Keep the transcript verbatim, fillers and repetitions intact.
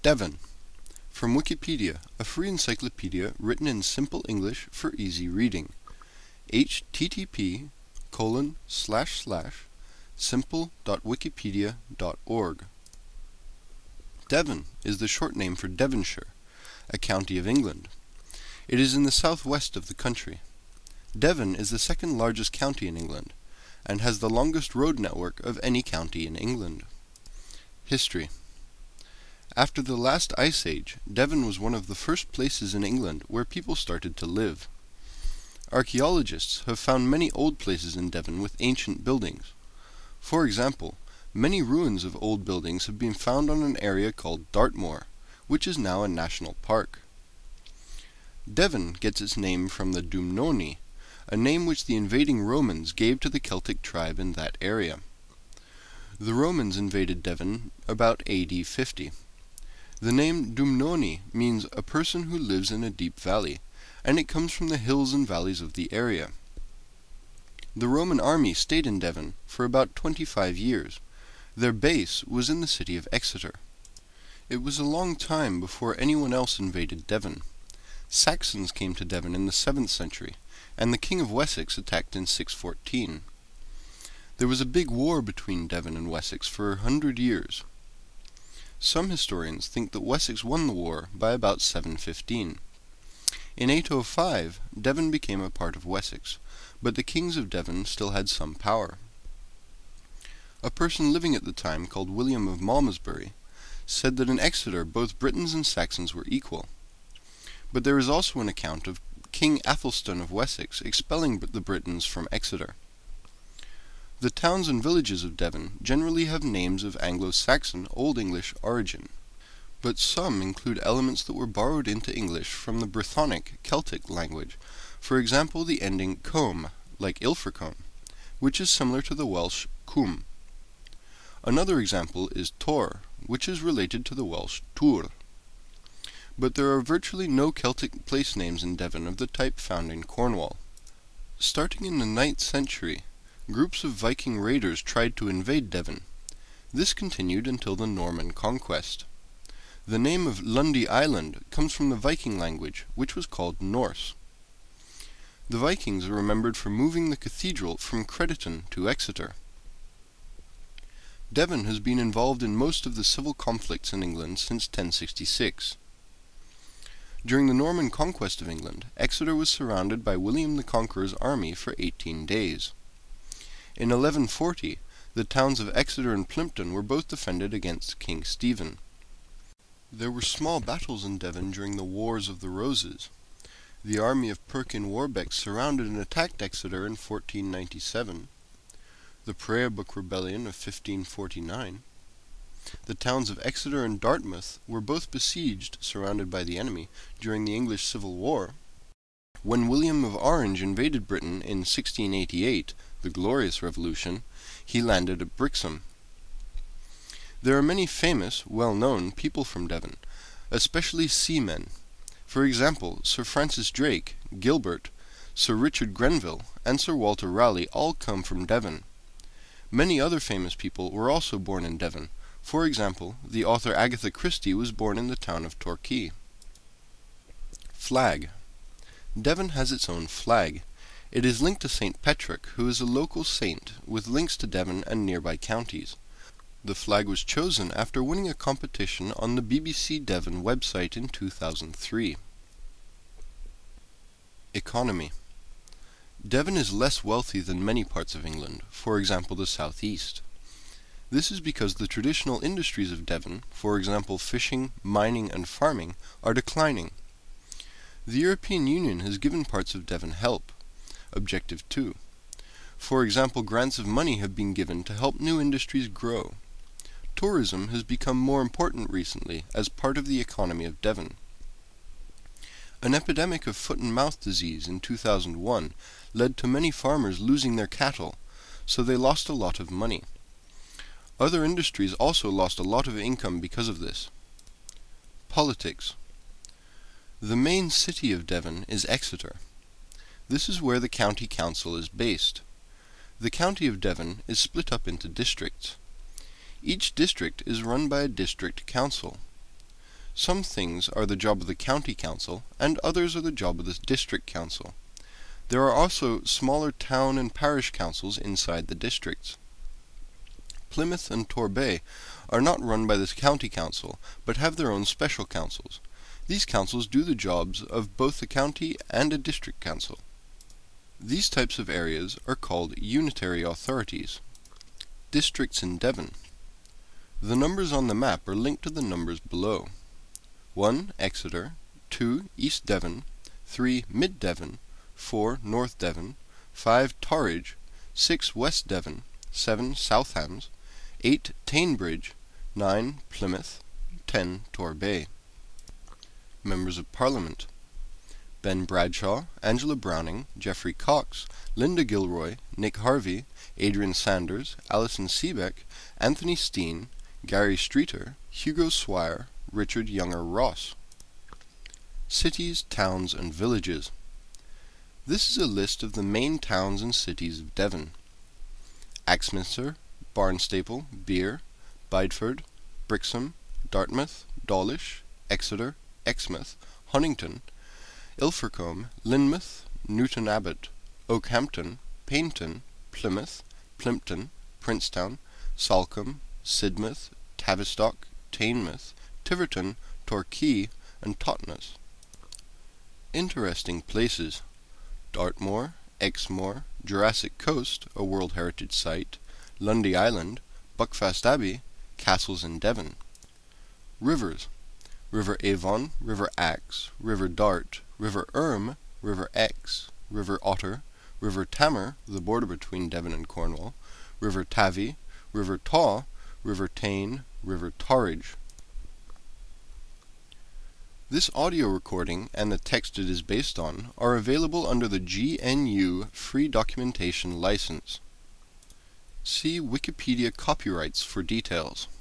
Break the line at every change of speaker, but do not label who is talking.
Devon. From Wikipedia, a free encyclopedia written in simple English for easy reading. H T T P colon slash slash simple dot wikipedia dot org. Devon is the short name for Devonshire, a county of England. It is in the southwest of the country. Devon is the second largest county in England, and has the longest road network of any county in England. History. After the last ice age, Devon was one of the first places in England where people started to live. Archaeologists have found many old places in Devon with ancient buildings. For example, many ruins of old buildings have been found on an area called Dartmoor, which is now a national park. Devon gets its name from the Dumnoni, a name which the invading Romans gave to the Celtic tribe in that area. The Romans invaded Devon about A D fifty. The name Dumnoni means a person who lives in a deep valley, and it comes from the hills and valleys of the area. The Roman army stayed in Devon for about twenty-five years. Their base was in the city of Exeter. It was a long time before anyone else invaded Devon. Saxons came to Devon in the seventh century, and the King of Wessex attacked in six fourteen. There was a big war between Devon and Wessex for a hundred years. Some historians think that Wessex won the war by about seven fifteen. In eight oh five, Devon became a part of Wessex, but the kings of Devon still had some power. A person living at the time, called William of Malmesbury, said that in Exeter both Britons and Saxons were equal. But there is also an account of King Athelstan of Wessex expelling the Britons from Exeter. The towns and villages of Devon generally have names of Anglo-Saxon Old English origin, but some include elements that were borrowed into English from the Brythonic Celtic language, for example the ending combe, like Ilfracombe, which is similar to the Welsh cwm. Another example is Tor, which is related to the Welsh Tŵr. But there are virtually no Celtic place names in Devon of the type found in Cornwall. Starting in the ninth century, groups of Viking raiders tried to invade Devon. This continued until the Norman conquest. The name of Lundy Island comes from the Viking language, which was called Norse. The Vikings are remembered for moving the cathedral from Crediton to Exeter. Devon has been involved in most of the civil conflicts in England since ten sixty-six. During the Norman conquest of England, Exeter was surrounded by William the Conqueror's army for eighteen days. In eleven forty, the towns of Exeter and Plympton were both defended against King Stephen. There were small battles in Devon during the Wars of the Roses. The army of Perkin Warbeck surrounded and attacked Exeter in fourteen ninety-seven. The Prayer Book Rebellion of fifteen forty-nine. The towns of Exeter and Dartmouth were both besieged, surrounded by the enemy, during the English Civil War. When William of Orange invaded Britain in sixteen eighty-eight, the Glorious Revolution, he landed at Brixham. There are many famous, well-known people from Devon, especially seamen. For example, Sir Francis Drake, Gilbert, Sir Richard Grenville, and Sir Walter Raleigh all come from Devon. Many other famous people were also born in Devon. For example, the author Agatha Christie was born in the town of Torquay. Flag. Devon has its own flag. It is linked to Saint Petrick, who is a local saint, with links to Devon and nearby counties. The flag was chosen after winning a competition on the B B C Devon website in two thousand three. Economy. Devon is less wealthy than many parts of England, for example the southeast. This is because the traditional industries of Devon, for example fishing, mining, and farming, are declining. The European Union has given parts of Devon help. Objective two. For example, grants of money have been given to help new industries grow. Tourism has become more important recently as part of the economy of Devon. An epidemic of foot and mouth disease in two thousand one led to many farmers losing their cattle, so they lost a lot of money. Other industries also lost a lot of income because of this. Politics. The main city of Devon is Exeter. This is where the county council is based. The county of Devon is split up into districts. Each district is run by a district council. Some things are the job of the county council, and others are the job of the district council. There are also smaller town and parish councils inside the districts. Plymouth and Torbay are not run by this county council, but have their own special councils. These councils do the jobs of both a county and a district council. These types of areas are called unitary authorities. Districts in Devon. The numbers on the map are linked to the numbers below. one. Exeter, two. East Devon, three. Mid Devon, four. North Devon, five. Torridge, six. West Devon, seven. South Hams, eight. Tainbridge, nine. Plymouth, ten. Torbay. Members of Parliament. Ben Bradshaw, Angela Browning, Geoffrey Cox, Linda Gilroy, Nick Harvey, Adrian Sanders, Alison Seebeck, Anthony Steen, Gary Streeter, Hugo Swire, Richard Younger Ross. Cities, towns, and villages. This is a list of the main towns and cities of Devon. Axminster, Barnstaple, Beer, Bideford, Brixham, Dartmouth, Dawlish, Exeter, Exmouth, Huntington, Ilfracombe, Lynmouth, Newton Abbot, Oakhampton, Paignton, Plymouth, Plympton, Princetown, Salcombe, Sidmouth, Tavistock, Teignmouth, Tiverton, Torquay, and Totnes. Interesting places: Dartmoor, Exmoor, Jurassic Coast, a World Heritage Site, Lundy Island, Buckfast Abbey, castles in Devon. Rivers: River Avon, River Axe, River Dart, River Erm, River Exe, River Otter, River Tamar, the border between Devon and Cornwall, River Tavy, River Taw, River Tane, River Torridge. This audio recording and the text it is based on are available under the G N U Free Documentation License. See Wikipedia copyrights for details.